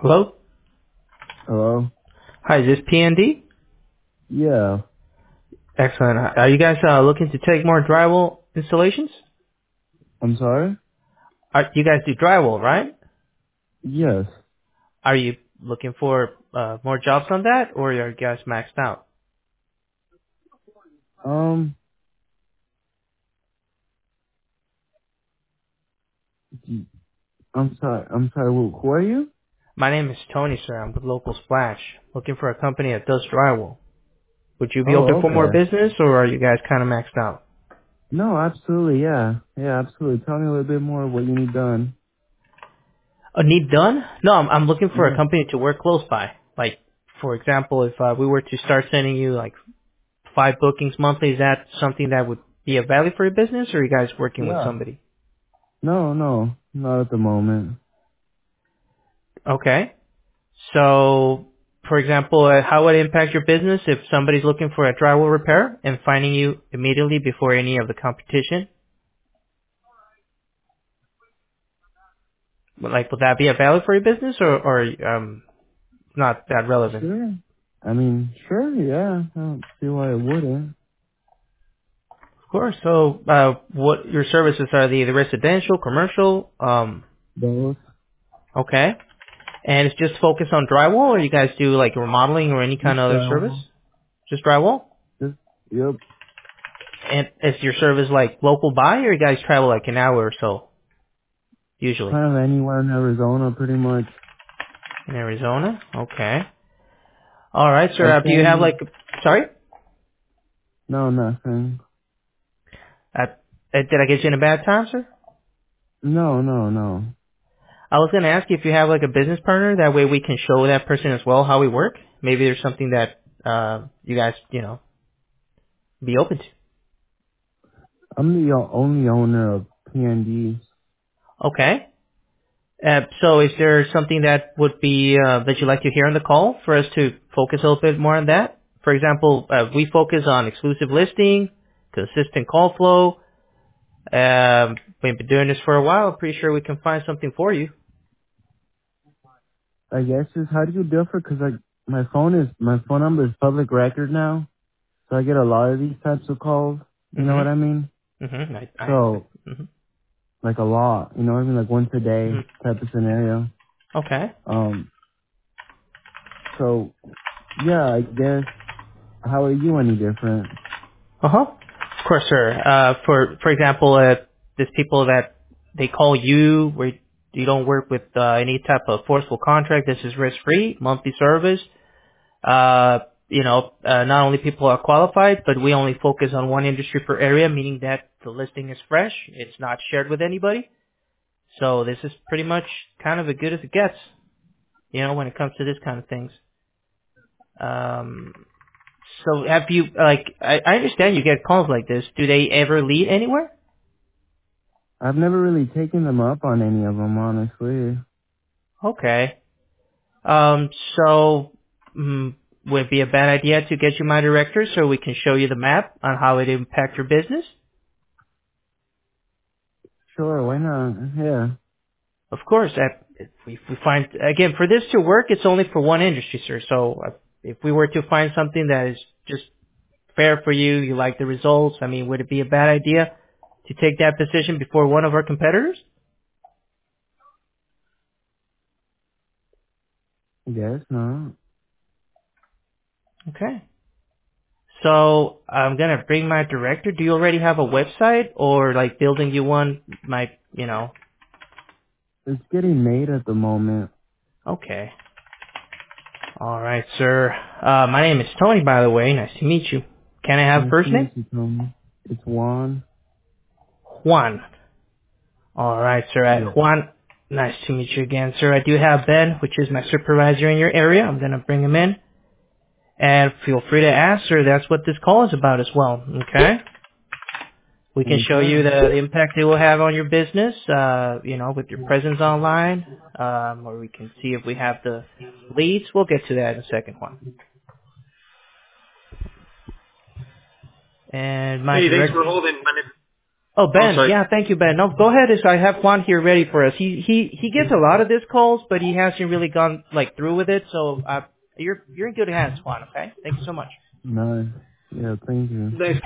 Hello? Hello? Hi, is this PND? Yeah. Excellent. Are you guys looking to take more drywall installations? I'm sorry? You guys do drywall, right? Yes. Are you looking for more jobs on that, or are you guys maxed out? Um, I'm sorry, who are you? My name is Tony, sir. I'm with Local Splash, looking for a company that does drywall. Would you be open Oh, for more okay. business, or are you guys kind of maxed out? No, absolutely, yeah. Yeah, absolutely. Tell me a little bit more of what you need done. Need done? No, I'm looking for a Yeah. company to work close by. Like, for example, if we were to start sending you like 5 bookings monthly, is that something that would be of value for your business, or are you guys working with Yeah. somebody? No, no, not at the moment. Okay. So, for example, how would it impact your business if somebody's looking for a drywall repair and finding you immediately before any of the competition? Like, would that be a value for your business, or not that relevant? Sure. I mean, sure, yeah. I don't see why it wouldn't. Of course. So, what your services are? The residential, commercial? Both. Okay. And it's just focused on drywall, or you guys do like remodeling or any kind Just of other service? drywall. Just drywall? Just, yep. And is your service like local buy, or you guys travel like an hour or so usually? Kind of anywhere in Arizona, pretty much. In Arizona? Okay. All right, sir. I Do you have can, like? Sorry. no, nothing. Uh, did I get you in a bad time, sir? No, no, no. I was gonna ask you if you have like a business partner. That way we can show that person as well how we work. Maybe there's something that you guys be open to. I'm the only owner of PND. Okay. So is there something that would be that you'd like to hear on the call for us to focus a little bit more on that? For example, we focus on exclusive listing, consistent call flow. We've been doing this for a while. I'm pretty sure we can find something for you. I guess is how do you differ? Cause like my phone number is public record now, so I get a lot of these types of calls. You know what I Mm-hmm. mean? Mm-hmm. I So mm-hmm. like a lot. You know what I mean? Like once a day Mm-hmm. type of scenario. Okay. Um. So yeah, I guess how are you any different? Uh-huh. Of course, sir. For example, there's people that they call you where you don't work with any type of forceful contract. This is risk-free, monthly service. Not only people are qualified, but we only focus on one industry per area, meaning that the listing is fresh. It's not shared with anybody. So this is pretty much kind of as good as it gets, when it comes to this kind of things. Um, so have you, I understand you get calls like this. Do they ever lead anywhere? I've never really taken them up on any of them, honestly. Okay. Um, so, would it be a bad idea to get you my director so we can show you the map on how it impacts your business? Sure, why not? Yeah. Of course, if we find, again, for this to work, it's only for one industry, sir. So if we were to find something that is just fair for you, you like the results, I mean, would it be a bad idea to take that position before one of our competitors? I guess not. Okay. So I'm gonna bring my director. Do you already have a website, or like building you one might, It's getting made at the moment. Okay. All right, sir. My name is Tony, by the way. Nice to meet you. Can I have Nice to first name? meet you, Tony. It's Juan. Juan. All right, sir. Yeah. Juan, nice to meet you again, sir. I do have Ben, which is my supervisor in your area. I'm going to bring him in. And feel free to ask, sir. That's what this call is about as well. Okay? We can show you Okay. the impact it will have on your business, with your presence online. Or we can see if we have the leads. We'll get to that in a second, Juan. And my Hey, thanks direct... for holding. My name. Oh, Ben. sorry. Yeah, thank you, Ben. No, go ahead. I have Juan here ready for us. He gets a lot of these calls, but he hasn't really gone through with it. So you're in good hands, Juan. Okay. Thank you so much. Nice. Yeah, thank you. Thanks.